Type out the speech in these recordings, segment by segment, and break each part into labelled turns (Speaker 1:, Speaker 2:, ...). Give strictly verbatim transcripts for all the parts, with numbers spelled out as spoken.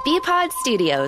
Speaker 1: B-Pod Studios.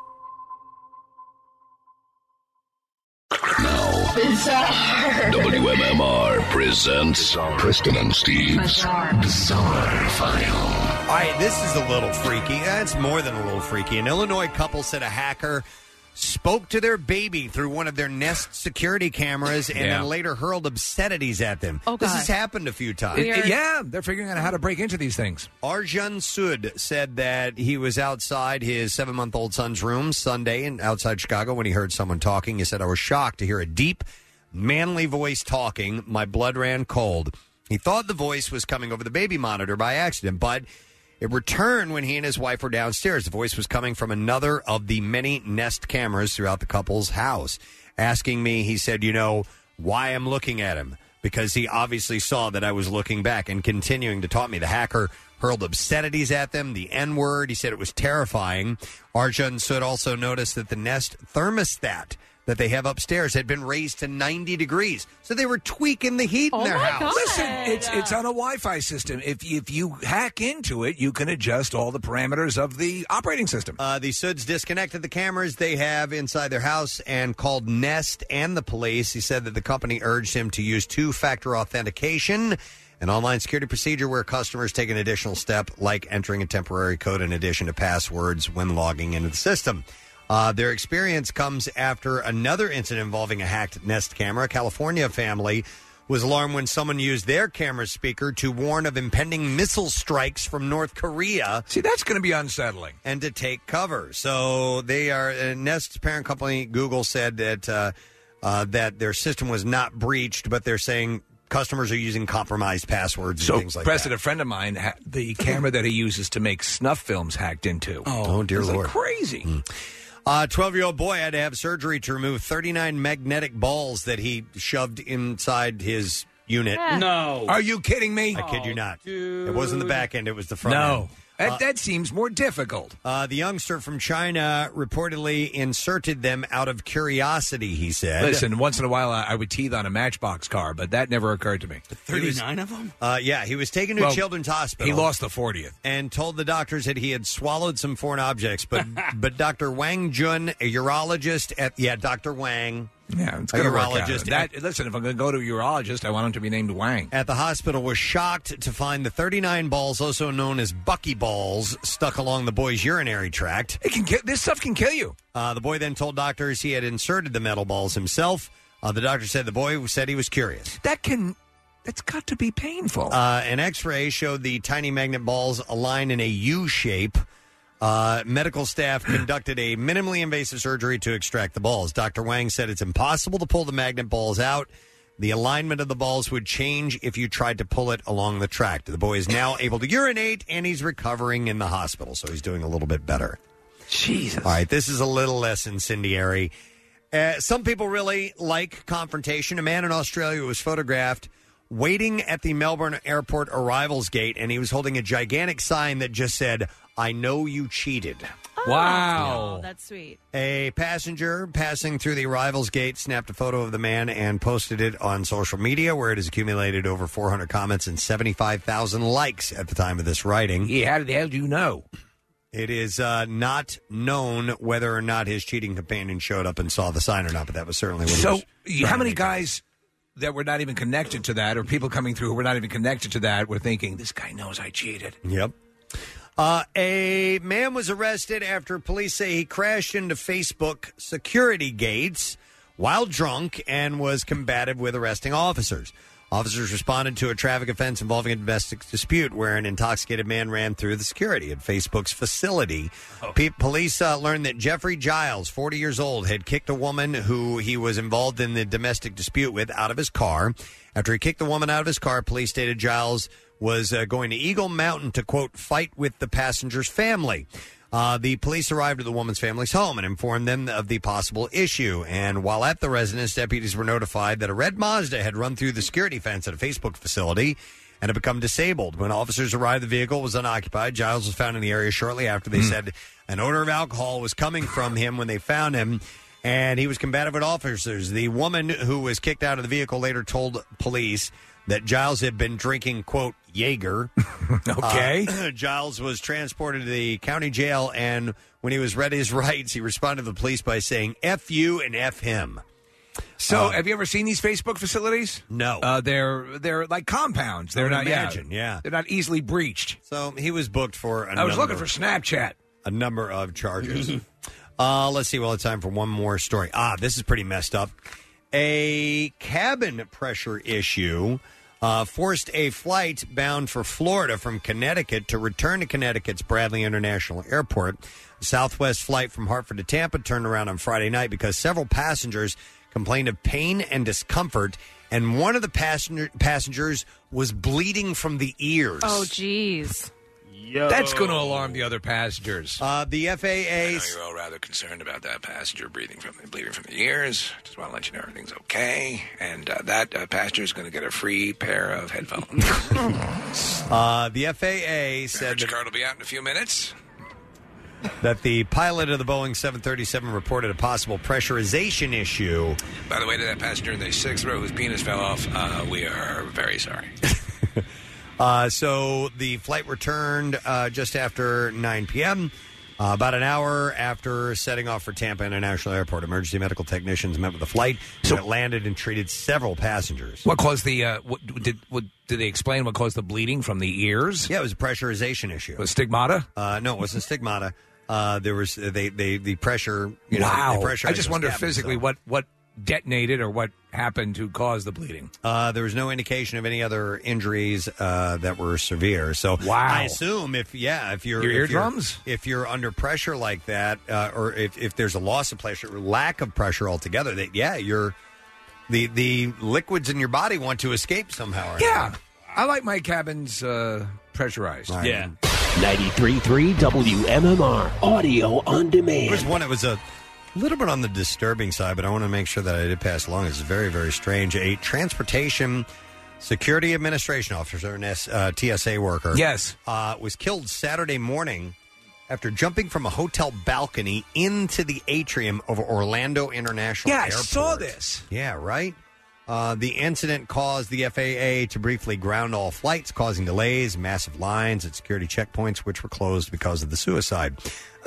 Speaker 2: Bizarre. W M M R presents Bizarre. Preston and Steve's Bizarre. Bizarre File.
Speaker 3: All right, this is a little freaky. That's more than a little freaky. An Illinois couple said a hacker spoke to their baby through one of their Nest security cameras and
Speaker 4: Yeah.
Speaker 3: then later hurled obscenities at them.
Speaker 4: Oh,
Speaker 3: this
Speaker 4: God.
Speaker 3: has happened a few times.
Speaker 4: It- it- yeah, they're figuring out how to break into these things.
Speaker 3: Arjun Sood said that he was outside his seven-month-old son's room Sunday in outside Chicago when he heard someone talking. He said, I was shocked to hear a deep, manly voice talking. My blood ran cold. He thought the voice was coming over the baby monitor by accident, but it returned when he and his wife were downstairs. The voice was coming from another of the many Nest cameras throughout the couple's house. Asking me, he said, you know, why I'm looking at him. Because he obviously saw that I was looking back and continuing to taunt me. The hacker hurled obscenities at them, the N-word. He said it was terrifying. Arjun Sood also noticed that the Nest thermostat that they have upstairs had been raised to ninety degrees. So they were tweaking the heat in their house.
Speaker 4: Listen, it's it's on a Wi-Fi system. If if you hack into it, you can adjust all the parameters of the operating system.
Speaker 3: Uh, the Soods disconnected the cameras they have inside their house and called Nest and the police. He said that the company urged him to use two-factor authentication, an online security procedure where customers take an additional step like entering a temporary code in addition to passwords when logging into the system. Uh, their experience comes after another incident involving a hacked Nest camera. A California family was alarmed when someone used their camera speaker to warn of impending missile strikes from North Korea.
Speaker 4: See, that's going to be unsettling.
Speaker 3: And to take cover. So they are, uh, Nest's parent company, Google, said that uh, uh, that their system was not breached, but they're saying customers are using compromised passwords and
Speaker 4: So,
Speaker 3: things like
Speaker 4: Preston,
Speaker 3: that.
Speaker 4: a friend of mine, ha- the camera that he uses to make snuff films hacked into.
Speaker 3: Oh, dear
Speaker 4: It's like
Speaker 3: Lord.
Speaker 4: crazy.
Speaker 3: Mm. A twelve-year-old boy had to have surgery to remove thirty-nine magnetic balls that he shoved inside his unit.
Speaker 4: No. Are you kidding me?
Speaker 3: I kid you not. It wasn't the back end, it was the front
Speaker 4: No.
Speaker 3: end.
Speaker 4: That,
Speaker 3: Uh,
Speaker 4: that seems more difficult.
Speaker 3: Uh, the youngster from China reportedly inserted them out of curiosity, he said.
Speaker 4: Listen, once in a while I, I would teeth on a Matchbox car, but that never occurred to me.
Speaker 3: thirty-nine
Speaker 5: of them?
Speaker 3: Uh, yeah, he was taken to
Speaker 4: Well,
Speaker 3: a children's hospital.
Speaker 4: He lost the fortieth.
Speaker 3: And told the doctors that he had swallowed some foreign objects. But but Doctor Wang Jun, a urologist at, yeah, Doctor Wang.
Speaker 4: Yeah, it's
Speaker 3: a
Speaker 4: going to work out.
Speaker 3: urologist
Speaker 4: That, listen, if I'm going to go to a urologist, I want him to be named Wang.
Speaker 3: at the hospital was shocked to find the thirty-nine balls, also known as buckyballs, stuck along the boy's urinary tract.
Speaker 4: It can kill, this stuff can kill you.
Speaker 3: Uh, the boy then told doctors he had inserted the metal balls himself. Uh, the doctor said the boy said he was curious.
Speaker 4: That can, that's got to be painful.
Speaker 3: Uh, an X-ray showed the tiny magnet balls align in a U shape. Uh, medical staff conducted a minimally invasive surgery to extract the balls. Doctor Wang said it's impossible to pull the magnet balls out. The alignment of the balls would change if you tried to pull it along the tract. The boy is now able to urinate, and he's recovering in the hospital, so he's doing a little bit better.
Speaker 4: Jesus.
Speaker 3: All right, this is a little less incendiary. Uh, some people really like confrontation. A man in Australia was photographed waiting at the Melbourne Airport arrivals gate, and he was holding a gigantic sign that just said, I know you cheated.
Speaker 4: Wow.
Speaker 6: Oh, that's sweet.
Speaker 3: A passenger passing through the arrivals gate snapped a photo of the man and posted it on social media, where it has accumulated over four hundred comments and seventy-five thousand likes at the time of this writing.
Speaker 4: Yeah, how the hell do you know?
Speaker 3: It is uh, not known whether or not his cheating companion showed up and saw the sign or not, but that was certainly what
Speaker 4: So,
Speaker 3: he was
Speaker 4: how many guys that were not even connected to that, or people coming through who were not even connected to that, were thinking, this guy knows I cheated?
Speaker 3: Yep. Uh, a man was arrested after police say he crashed into Facebook security gates while drunk and was combative with arresting officers. Officers responded to a traffic offense involving a domestic dispute where an intoxicated man ran through the security at Facebook's facility. Oh. Pe- police uh, learned that Jeffrey Giles, forty years old, had kicked a woman who he was involved in the domestic dispute with out of his car. After he kicked the woman out of his car, police stated Giles was uh, going to Eagle Mountain to, quote, fight with the passenger's family. Uh, the police arrived at the woman's family's home and informed them of the possible issue. And while at the residence, deputies were notified that a red Mazda had run through the security fence at a Facebook facility and had become disabled. When officers arrived, the vehicle was unoccupied. Giles was found in the area shortly after. They mm. said an odor of alcohol was coming from him when they found him. and he was combative with officers. The woman who was kicked out of the vehicle later told police that Giles had been drinking, quote, Jaeger.
Speaker 4: Okay.
Speaker 3: Uh, Giles was transported to the county jail, and when he was read his rights, he responded to the police by saying, F you and F him.
Speaker 4: So,
Speaker 3: Uh,
Speaker 4: have you ever seen these Facebook facilities?
Speaker 3: No.
Speaker 4: Uh, they're they're like compounds. They're
Speaker 3: I would
Speaker 4: not
Speaker 3: imagine,
Speaker 4: yeah,
Speaker 3: yeah.
Speaker 4: They're not easily breached.
Speaker 3: So he was booked for a
Speaker 4: I was
Speaker 3: number,
Speaker 4: looking for Snapchat.
Speaker 3: a number of charges. uh, let's see. Well, it's time for one more story. Ah, this is pretty messed up. A cabin pressure issue uh, forced a flight bound for Florida from Connecticut to return to Connecticut's Bradley International Airport. The Southwest flight from Hartford to Tampa turned around on Friday night because several passengers complained of pain and discomfort, and one of the passenger, passengers was bleeding from the ears.
Speaker 1: Oh, geez.
Speaker 5: Yo.
Speaker 4: That's going to alarm the other passengers.
Speaker 3: Uh, the F A A...
Speaker 6: I know you're all rather concerned about that passenger breathing from the, bleeding from the ears. Just want to let you know everything's okay. And uh, that uh, passenger is going to get a free pair of headphones.
Speaker 3: uh, the F A A said...
Speaker 6: Your card will be out in a few minutes.
Speaker 3: That the pilot of the Boeing seven thirty-seven reported a possible pressurization issue.
Speaker 6: By the way, to that passenger in the sixth row whose penis fell off, uh, we are very sorry.
Speaker 3: uh, so the flight returned uh, just after nine p.m., uh, about an hour after setting off for Tampa International Airport. Emergency medical technicians met with the flight, so it landed and treated several passengers.
Speaker 4: What caused the? Uh, what, did what, did they explain what caused the bleeding from the ears?
Speaker 3: Yeah, it was a pressurization issue.
Speaker 4: Was stigmata?
Speaker 3: Uh, no, it wasn't stigmata. Uh, there was they, they the pressure. You know,
Speaker 4: Wow!
Speaker 3: the pressure
Speaker 4: I just wonder physically
Speaker 3: so.
Speaker 4: what what detonated or what happened to cause the bleeding.
Speaker 3: Uh, there was no indication of any other injuries uh, that were severe. So
Speaker 4: wow.
Speaker 3: I assume if yeah, if you're
Speaker 4: Your
Speaker 3: if
Speaker 4: eardrums,
Speaker 3: you're, if you're under pressure like that, uh, or if, if there's a loss of pressure, or lack of pressure altogether, that yeah, you're the the liquids in your body want to escape somehow. Or
Speaker 4: yeah,
Speaker 3: another.
Speaker 4: I like my cabins uh, pressurized.
Speaker 3: Right.
Speaker 5: Yeah.
Speaker 2: ninety-three point three W M M R Audio on Demand.
Speaker 3: There's one that was a little bit on the disturbing side, but I want to make sure that I did pass along. It's very, very strange. A Transportation Security Administration officer, an S, uh, T S A worker,
Speaker 4: yes,
Speaker 3: uh, was killed Saturday morning after jumping from a hotel balcony into the atrium of Orlando International
Speaker 4: yeah,
Speaker 3: Airport.
Speaker 4: I saw this.
Speaker 3: Yeah, right? Uh, the incident caused the F A A to briefly ground all flights, causing delays, massive lines at security checkpoints, which were closed because of the suicide.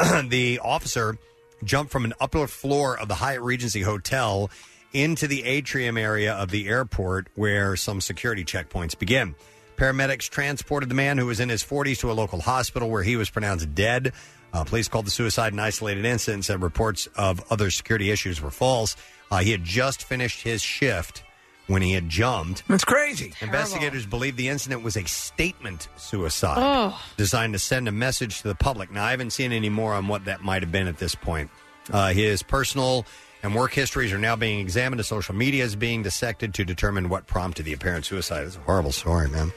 Speaker 3: The officer jumped from an upper floor of the Hyatt Regency Hotel into the atrium area of the airport where some security checkpoints begin. Paramedics transported the man, who was in his forties, to a local hospital where he was pronounced dead. Uh, police called the suicide an isolated incident and said reports of other security issues were false. Uh, he had just finished his shift when he had jumped.
Speaker 4: That's crazy.
Speaker 3: Investigators believe the incident was a statement suicide
Speaker 1: Oh.
Speaker 3: designed to send a message to the public. Now, I haven't seen any more on what that might have been at this point. Uh, his personal and work histories are now being examined. His social media is being dissected to determine what prompted the apparent suicide. It's a horrible story, man.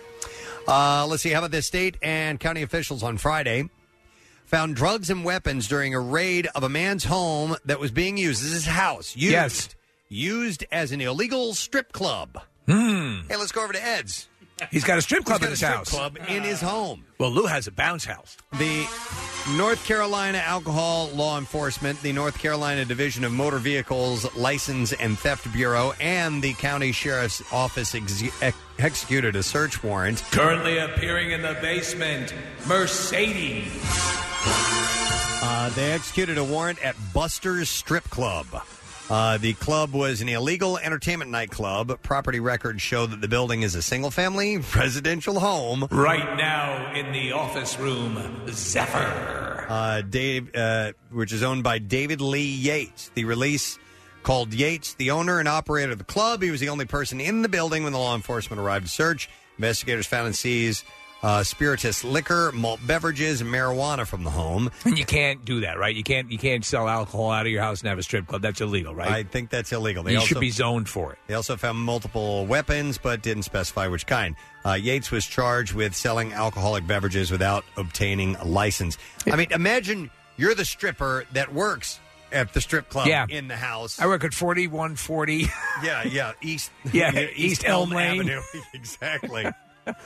Speaker 3: Uh, let's see. How about this? State and county officials on Friday found drugs and weapons during a raid of a man's home that was being used. This is his house. Used,
Speaker 4: Yes.
Speaker 3: Used as an illegal strip club.
Speaker 4: Hmm.
Speaker 3: Hey, let's go over to Ed's.
Speaker 4: He's got a strip club
Speaker 3: He's got
Speaker 4: in his
Speaker 3: a strip
Speaker 4: house.
Speaker 3: club in his home.
Speaker 4: Well, Lou has a bounce house.
Speaker 3: The North Carolina Alcohol Law Enforcement, the North Carolina Division of Motor Vehicles License and Theft Bureau, and the County Sheriff's Office ex- ex- executed a search warrant.
Speaker 5: Currently appearing in the basement, Mercedes.
Speaker 3: Uh, they executed a warrant at Buster's Strip Club. Uh, the club was an illegal entertainment nightclub. Property records show that the building is a single-family residential home.
Speaker 5: Right now in the office room, Zephyr.
Speaker 3: Uh, Dave, uh, which is owned by David Lee Yates. The release called Yates the owner and operator of the club. He was the only person in the building when the law enforcement arrived to search. Investigators found and seized uh, spirituous liquor, malt beverages, and marijuana from the home.
Speaker 4: And you can't do that, right? You can't you can't sell alcohol out of your house and have a strip club. That's illegal, right?
Speaker 3: I think that's illegal. They
Speaker 4: you
Speaker 3: also,
Speaker 4: should be zoned for it.
Speaker 3: They also found multiple weapons, but didn't specify which kind. Uh, Yates was charged with selling alcoholic beverages without obtaining a license. I mean, imagine you're the stripper that works at the strip club
Speaker 4: Yeah.
Speaker 3: in the house.
Speaker 4: I work at forty-one forty.
Speaker 3: Yeah, yeah, East
Speaker 4: Yeah,
Speaker 3: East,
Speaker 4: East Elm Lane.
Speaker 3: Avenue. Exactly.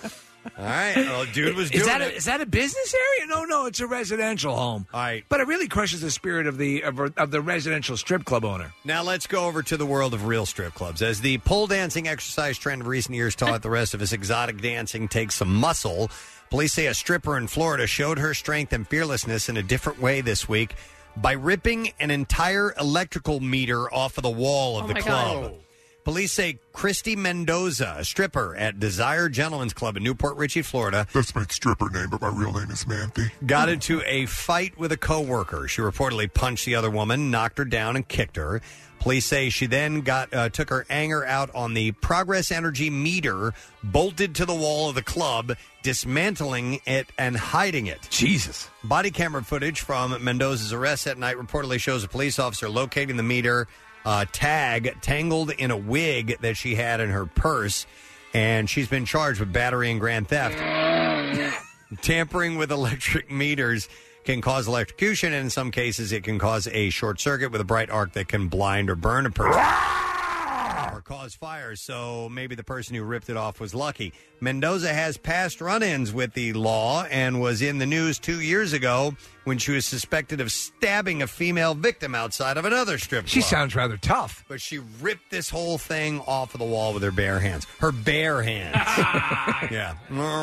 Speaker 3: All right. Well, dude was doing
Speaker 4: is that a,
Speaker 3: it.
Speaker 4: Is that a business area? No, no, it's a residential home.
Speaker 3: All right.
Speaker 4: But it really crushes the spirit of the of, of the residential strip club owner.
Speaker 3: Now let's go over to the world of real strip clubs. As the pole dancing exercise trend of recent years taught the rest of us exotic dancing takes some muscle, police say a stripper in Florida showed her strength and fearlessness in a different way this week by ripping an entire electrical meter off of the wall of
Speaker 1: Oh
Speaker 3: the
Speaker 1: my
Speaker 3: club.
Speaker 1: God.
Speaker 3: Police say Christy Mendoza, a stripper at Desire Gentlemen's Club in Newport Richey, Florida.
Speaker 7: That's my stripper name, but my real name is Manthe.
Speaker 3: Got into a fight with a coworker. She reportedly punched the other woman, knocked her down, and kicked her. Police say she then got uh, took her anger out on the Progress Energy meter, bolted to the wall of the club, dismantling it and hiding it.
Speaker 4: Jesus.
Speaker 3: Body camera footage from Mendoza's arrest that night reportedly shows a police officer locating the meter uh, tag tangled in a wig that she had in her purse, and she's been charged with battery and grand theft. Tampering with electric meters can cause electrocution, and in some cases it can cause a short circuit with a bright arc that can blind or burn a person or cause fires. So maybe the person who ripped it off was lucky. Mendoza has past run-ins with the law and was in the news two years ago when she was suspected of stabbing a female victim outside of another strip club.
Speaker 4: She sounds rather tough.
Speaker 3: But she ripped this whole thing off of the wall with her bare hands. Her bare hands. Yeah.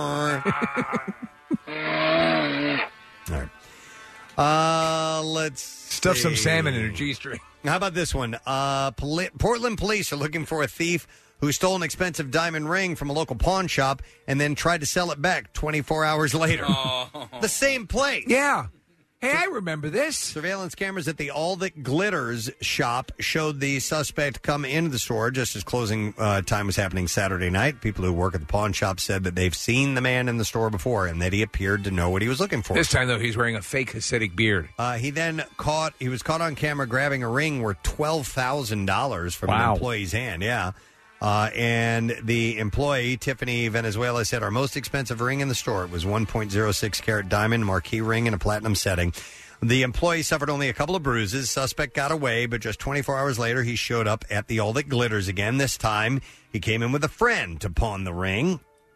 Speaker 3: All right. Uh, let's
Speaker 4: Stuff some
Speaker 3: see.
Speaker 4: salmon in her G-string.
Speaker 3: How about this one? Uh, Poli- Portland police are looking for a thief who stole an expensive diamond ring from a local pawn shop and then tried to sell it back twenty-four hours later.
Speaker 1: Oh.
Speaker 3: The same place.
Speaker 4: Yeah. Hey, I remember this.
Speaker 3: Surveillance cameras at the All That Glitters shop showed the suspect come into the store just as closing uh, time was happening Saturday night. People who work at the pawn shop said that they've seen the man in the store before and that he appeared to know what he was looking for.
Speaker 4: This time, though, he's wearing a fake Hasidic beard.
Speaker 3: Uh, he then caught, he was caught on camera grabbing a ring worth twelve thousand dollars from
Speaker 4: Wow.
Speaker 3: an employee's hand. Yeah. Uh, and the employee, Tiffany Venezuela, said our most expensive ring in the store. It was one point oh six carat diamond marquee ring in a platinum setting. The employee suffered only a couple of bruises. Suspect got away, but just twenty-four hours later, he showed up at the All That Glitters again. This time, he came in with a friend to pawn the ring.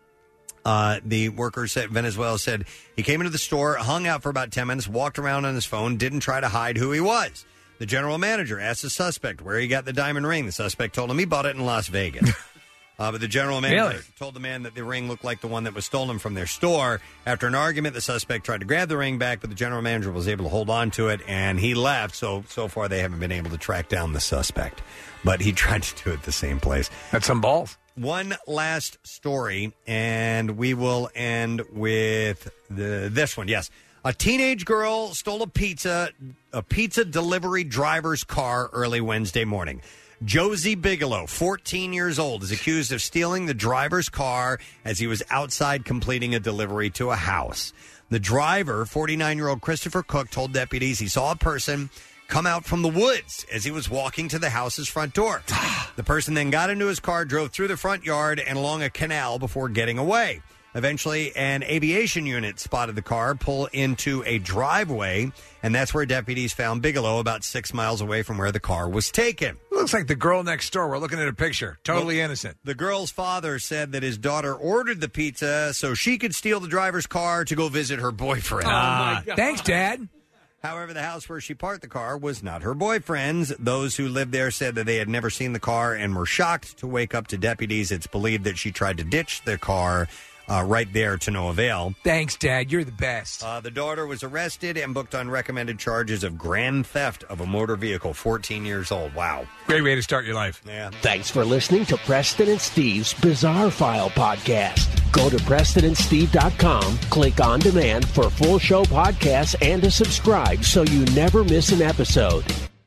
Speaker 3: Uh, the worker said, Venezuela said, he came into the store, hung out for about ten minutes, walked around on his phone, didn't try to hide who he was. The general manager asked the suspect where he got the diamond ring. The suspect told him he bought it in Las Vegas. uh, but the general manager
Speaker 4: Really?
Speaker 3: told the man that the ring looked like the one that was stolen from their store. After an argument, the suspect tried to grab the ring back, but the general manager was able to hold on to it, and he left. So, so far, they haven't been able to track down the suspect. But he tried to do it the same place.
Speaker 4: That's some balls.
Speaker 3: One last story, and we will end with the, this one. Yes. A teenage girl stole a pizza, a pizza delivery driver's car early Wednesday morning. Josie Bigelow, fourteen years old, is accused of stealing the driver's car as he was outside completing a delivery to a house. The driver, forty-nine-year-old Christopher Cook, told deputies he saw a person come out from the woods as he was walking to the house's front door. The person then got into his car, drove through the front yard and along a canal before getting away. Eventually, an aviation unit spotted the car pull into a driveway, and that's where deputies found Bigelow about six miles away from where the car was taken.
Speaker 4: Looks like the girl next door. We're looking at a picture. Totally
Speaker 3: Well,
Speaker 4: innocent.
Speaker 3: The girl's father said that his daughter ordered the pizza so she could steal the driver's car to go visit her boyfriend.
Speaker 4: Ah, thanks, Dad.
Speaker 3: However, the house where she parked the car was not her boyfriend's. Those who lived there said that they had never seen the car and were shocked to wake up to deputies. It's believed that she tried to ditch the car uh, right there to no avail.
Speaker 4: Thanks, Dad. You're the best.
Speaker 3: Uh, the daughter was arrested and booked on recommended charges of grand theft of a motor vehicle, fourteen years old. Wow.
Speaker 4: Great way to start your life.
Speaker 3: Yeah.
Speaker 8: Thanks for listening to Preston and Steve's Bizarre File podcast. Go to Preston and Steve dot com, click on demand for full show podcasts and to subscribe so you never miss an episode.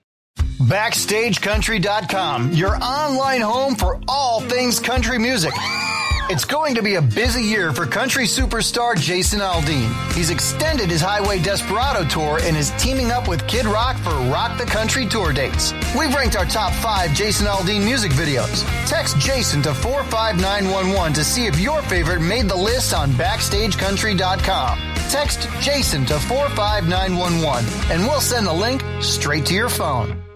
Speaker 9: Backstage Country dot com, your online home for all things country music. It's going to be a busy year for country superstar Jason Aldean. He's extended his Highway Desperado tour and is teaming up with Kid Rock for Rock the Country tour dates. We've ranked our top five Jason Aldean music videos. Text Jason to four five nine one one to see if your favorite made the list on Backstage Country dot com. Text Jason to four five nine one one and we'll send the link straight to your phone.